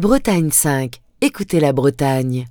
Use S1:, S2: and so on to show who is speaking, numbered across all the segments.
S1: Bretagne 5. Écoutez la Bretagne.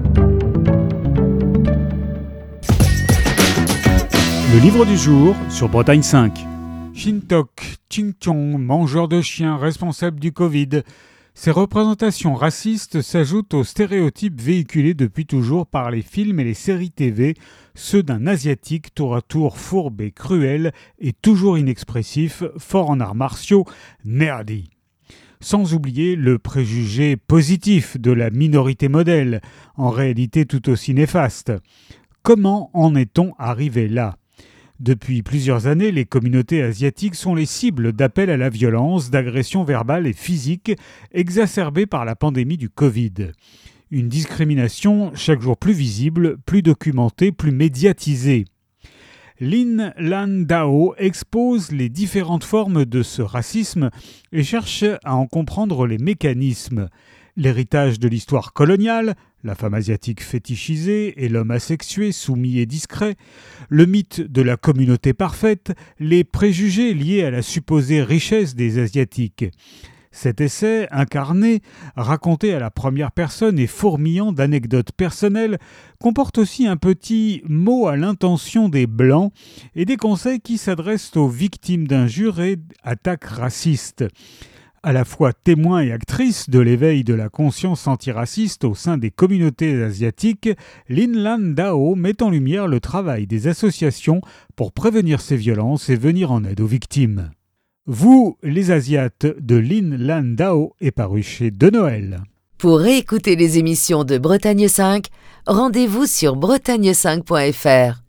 S2: Le livre du jour sur Bretagne 5. Shintok, Ching-chong, mangeur de chiens responsable du Covid. Ces représentations racistes s'ajoutent aux stéréotypes véhiculés depuis toujours par les films et les séries TV, ceux d'un Asiatique tour à tour fourbe et cruel et toujours inexpressif, fort en arts martiaux, nerdy. Sans oublier le préjugé positif de la minorité modèle, en réalité tout aussi néfaste. Comment en est-on arrivé là ? Depuis plusieurs années, les communautés asiatiques sont les cibles d'appels à la violence, d'agressions verbales et physiques exacerbées par la pandémie du Covid. Une discrimination chaque jour plus visible, plus documentée, plus médiatisée. Lin Lan Dao expose les différentes formes de ce racisme et cherche à en comprendre les mécanismes. L'héritage de l'histoire coloniale, la femme asiatique fétichisée et l'homme asexué, soumis et discret, le mythe de la communauté parfaite, les préjugés liés à la supposée richesse des Asiatiques. Cet essai, incarné, raconté à la première personne et fourmillant d'anecdotes personnelles, comporte aussi un petit mot à l'intention des Blancs et des conseils qui s'adressent aux victimes d'injures et attaques racistes. À la fois témoin et actrice de l'éveil de la conscience antiraciste au sein des communautés asiatiques, Lin Lan Dao met en lumière le travail des associations pour prévenir ces violences et venir en aide aux victimes. Vous, les Asiates de Lin Lan Dao est paru chez De Noël.
S1: Pour réécouter les émissions de Bretagne 5, rendez-vous sur bretagne5.fr.